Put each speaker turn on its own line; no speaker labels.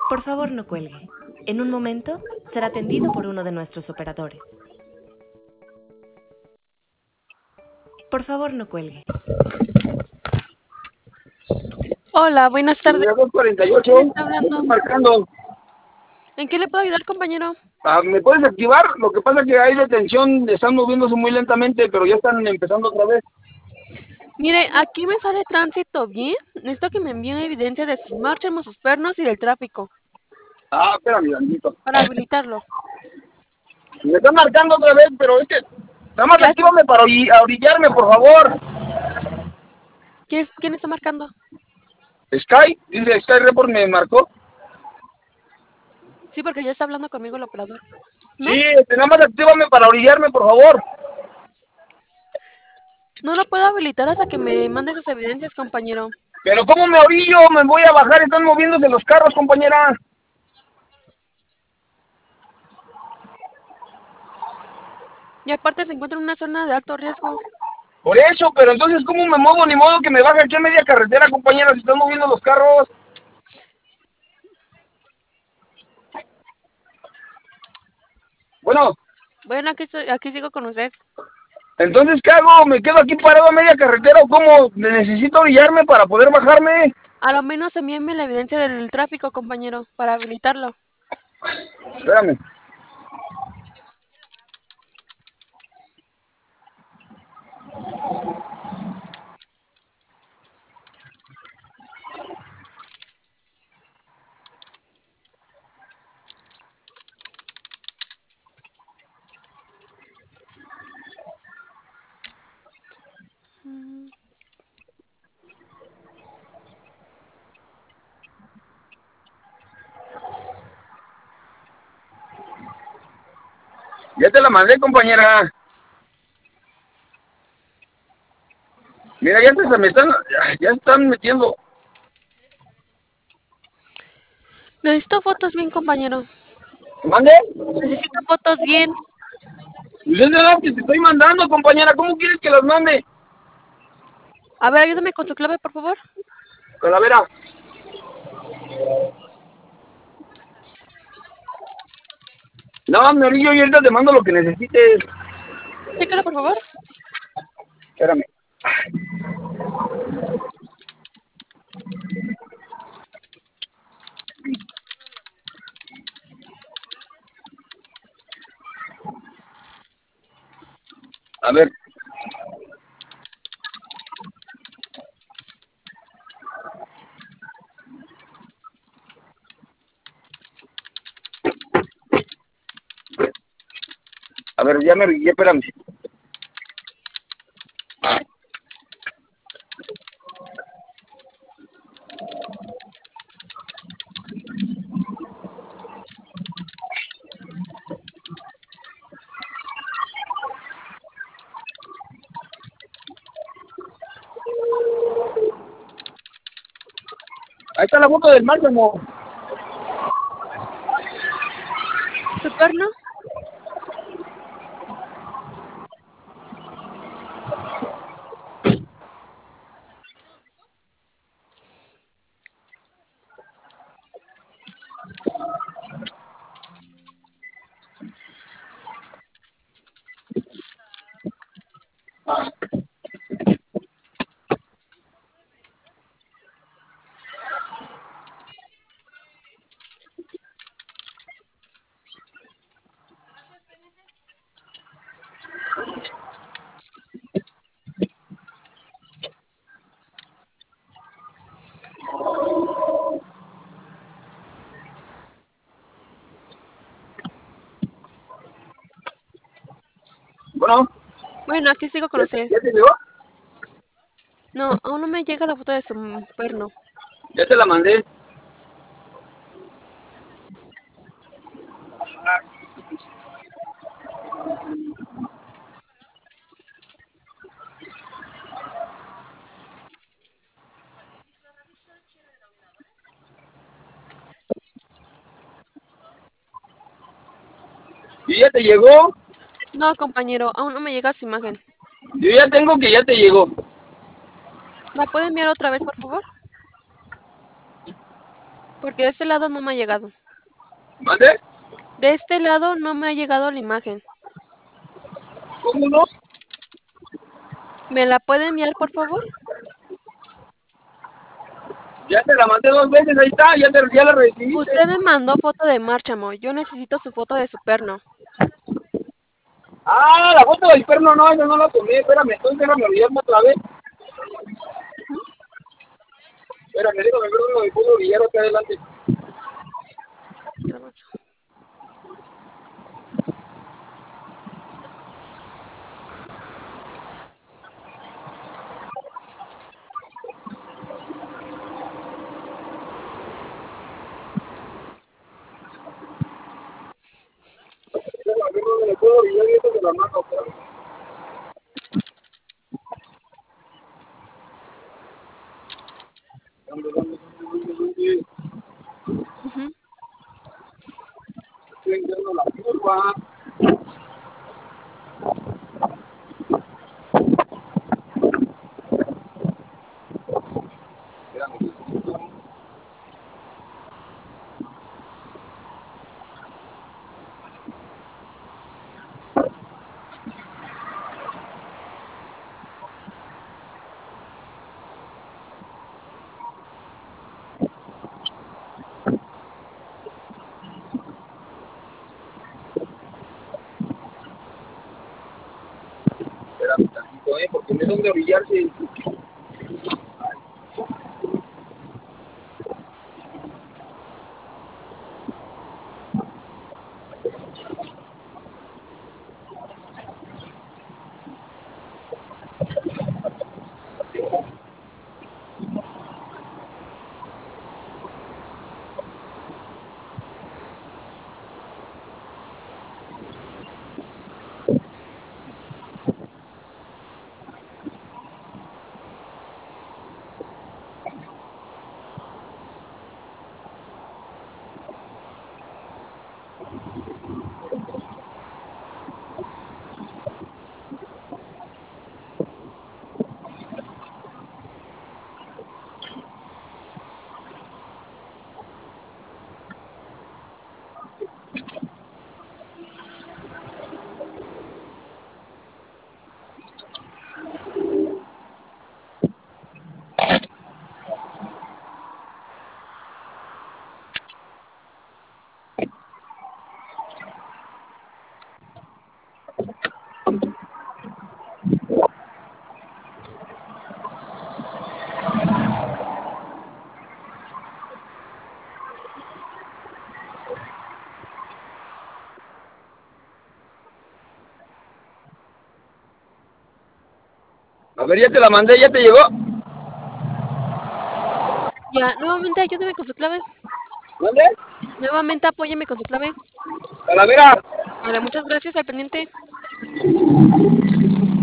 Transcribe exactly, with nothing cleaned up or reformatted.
Por favor, no cuelgue. En un momento será atendido por uno de nuestros operadores. Por favor, no cuelgue.
Hola, buenas tardes.
dos cuarenta y ocho,
¿Quién está
me
hablando?
están marcando.
¿En qué le puedo ayudar, compañero?
Ah, ¿me puedes activar? Lo que pasa es que hay detención, están moviéndose muy lentamente, pero ya están empezando otra vez.
Mire, aquí me sale tránsito bien. Necesito que me envíen evidencia de sus marchas, sus pernos y del tráfico
Ah, espérame, tantito.
para habilitarlo.
Me están marcando otra vez, pero es que... Nada más
¿Qué hace?
actívame para ori- orillarme, por favor.
¿Quién, es- quién está marcando?
Sky, dice Sky Report me marcó.
Sí, porque ya está hablando conmigo el operador. ¿No?
Sí, este, nada más actívame para orillarme, por favor.
No lo puedo habilitar hasta que me mande sus evidencias, compañero.
Pero ¿cómo me orillo? Me voy a bajar, están moviéndose los carros, compañera.
Y aparte se encuentra en una zona de alto riesgo.
Por eso, pero entonces ¿cómo me muevo? Ni modo que me baje aquí a media carretera, compañera, si están moviendo los carros. Bueno,
Bueno, aquí, estoy- aquí sigo con usted.
entonces ¿qué hago? ¿Me quedo aquí parado a media carretera o cómo? Necesito orillarme para poder bajarme.
A lo menos envíenme la evidencia del tráfico, compañero, para habilitarlo.
Espérame.
Mm.
Ya te la mandé, compañera. Mira, ya se me están, ya están metiendo.
Necesito fotos bien, compañero.
¿Mande?
Necesito fotos bien.
Pues es de las que te estoy mandando, compañera. ¿Cómo quieres que las mande?
A ver, ayúdame con su clave, por favor.
Calavera. No, me orillo y ahorita te mando lo que necesites.
Chécalo, por favor.
Espérame. A ver. A ver, ya me orillé, espérame. Ahí está la foto del Máximo.
¿Su perno?
Bueno,
Bueno, aquí sigo con
¿ya,
usted.
ya te llegó?
No, aún no me llega la foto de su mm, perno.
Ya te la mandé. ¿Y ya te llegó?
No, compañero, aún no me llega su imagen.
Yo ya tengo que ya te llegó.
¿La puede enviar otra vez, por favor? Porque de este lado no me ha llegado.
¿Mande?
De este lado no me ha llegado la imagen.
¿Cómo no?
¿Me la puede enviar, por favor?
Ya te la mandé dos veces, ahí está, ya, te, ya la recibiste.
Usted me mandó foto de Márchamo. Yo necesito su foto de su perno.
Ah, la foto del perno no, esa no la tomé, espérame, entonces déjame olvidarme otra vez. Espérame, déjame ver uno de puedo brillar acá adelante. Déjame ver dónde le puedo brillar y esto de la mano, espérame. ¿Dónde, dónde, dónde, dónde, dónde?
Uh-huh.
Estoy entrando la curva. Espérame tantito, eh, porque no es donde brillarse. A ver, ya te la mandé, ya te llegó.
Ya, nuevamente ayúdeme con su clave.
¿Dónde?
Nuevamente apóyeme con su clave.
Calavera.
Vale, muchas gracias, al pendiente.